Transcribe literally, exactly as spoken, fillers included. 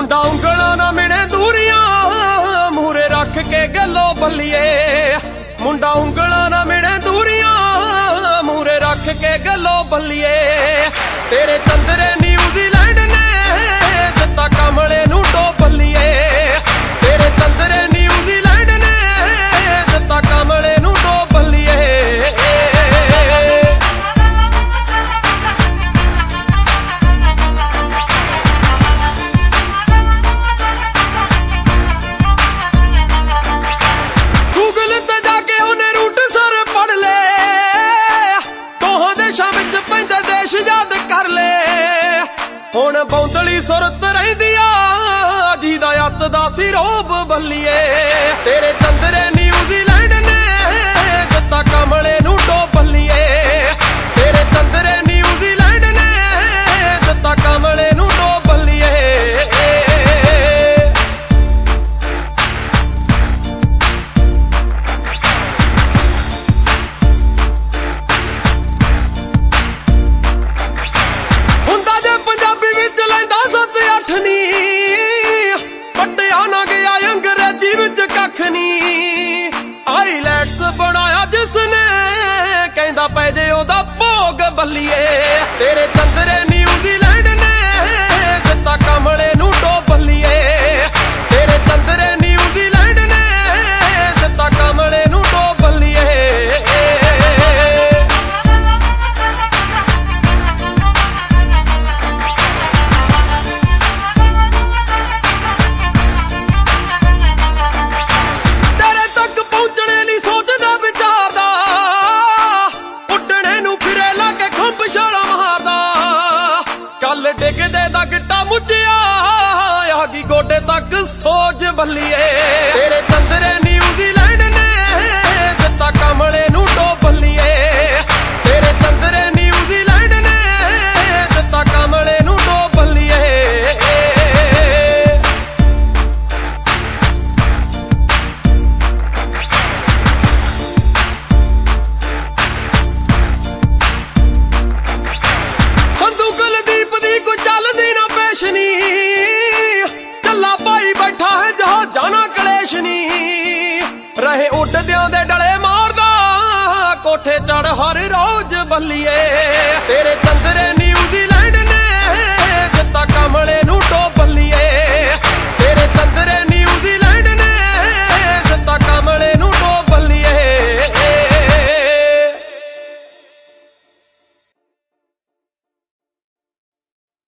मुंडा ਉਂਗਲਾਂ ना मिणे दूरियां मूहरे रख के गलो बल्लिए मुंडा ਉਂਗਲਾਂ ना मिणे दूरियां मूहरे रख के गलो बल्लिए तेरे चंदरे न्यूजीलैंड ने दिता कमले नू डो बल्लिए तेरे चंदरे न्यूजीलैंड ने दिता कमले नू डो बल्लिए ਹੁਣ ਬੌਂਦਲੀ ਸੁਰਤ ਰਹਿੰਦੀ ਆ ਜਿਹਦਾ ਅੱਤ ਦਾ ਸੀ ਰੋਬ ਬੱਲੀਏ ਤੇਰੇ ਚੰਦਰੇ ਨਿਊਜ਼ੀਲੈਂਡ ਨੇ ਦਿੱਤਾ ਕਮਲੇ ਨੂੰ ਡੋ ਬੱਲੀਏ ਤੇਰੇ ਚੰਦਰੇ ਨਿਊਜ਼ੀਲੈਂਡ ਨੇ ਦਿੱਤਾ ਕਮਲੇ ਨੂੰ ਡੋ ਬੱਲੀਏ ਪੈ ਜੇ ਉਹਦਾ ਭੋਗ ਬੱਲੀਏ ਤੇਰੇ ਚੰਦਰੇ ਨਿਊਜ਼ੀਲੈਂਡ ਨੇ ਦਿੱਤਾ ਕਮਲੇ ਨੂੰ ਡੋ ਬੱਲੀਏ ਤੇਰੇ ਚੰਦਰੇ ਨਿਊਜ਼ੀਲੈਂਡ ਨੇ ਦਿੱਤਾ ਕਮਲੇ ਨੂੰ ਡੋ ਬੱਲੀਏ ਤੇਰੇ ਤੱਕ ਪਹੁੰਚਣੇ ਲਈ ਸੋਚਦਾ ਵਿਚਾਰਦਾ ਡਿੱਗਦੇ ਦਾ ਗਿੱਟਾ ਮੁੱਝਿਆ ਆ ਗਈ ਗੋਡੇ ਤੱਕ ਸੋਜ ਬੱਲੀਏ ਤੇਰੇ ਚੰਦਰੇ ਨਿਊਜ਼ੀਲੈਂਡ ਨੇ ਦਿੱਤਾ ਕਮਲੇ ਨੂੰ ਡੋ ਬੱਲੀਏ ਤੇਰੇ ਚੰਦਰੇ ਨਿਊਜ਼ੀਲੈਂਡ ਨੇ ਦਿੱਤਾ ਕਮਲੇ ਨੂੰ ਡੋ ਬੱਲੀਏ ਚੱਲਾ ਭਾਈ ਬੈਠਾ ਹੈ ਜਹਾਜ਼ਾਂ ਨਾ ਕਲੇਸ਼ ਨੀ ਰਹੇ ਉੱਡਦਿਆਂ ਦੇ ਡਲੇ ਮਾਰਦਾ ਕੋਠੇ ਚੜ ਹਰ ਰੋਜ਼ ਬੱਲੀਏ ਤੇਰੇ ਚੰਦਰੇ